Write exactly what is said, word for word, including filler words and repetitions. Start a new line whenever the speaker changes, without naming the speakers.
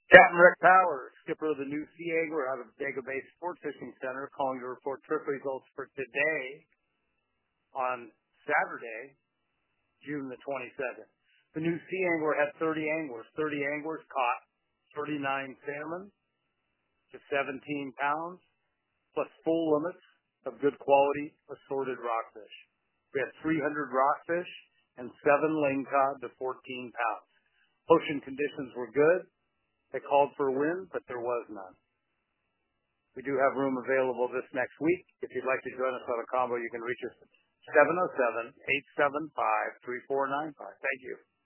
Captain Rick Powers, skipper of the new Sea Angler out of Dega Bay Sport Fishing Center, calling to report trip results for today on Saturday, June the twenty-second. The new Sea Angler had thirty anglers. thirty anglers caught thirty-nine salmon to seventeen pounds, plus full limits of good quality assorted rockfish. We had three hundred rockfish and seven lingcod to fourteen pounds. Ocean conditions were good. They called for a wind, but there was none. We do have room available this next week. If you'd like to join us on a combo, you can reach us at seven oh seven, eight seven five, three four nine five. Thank you.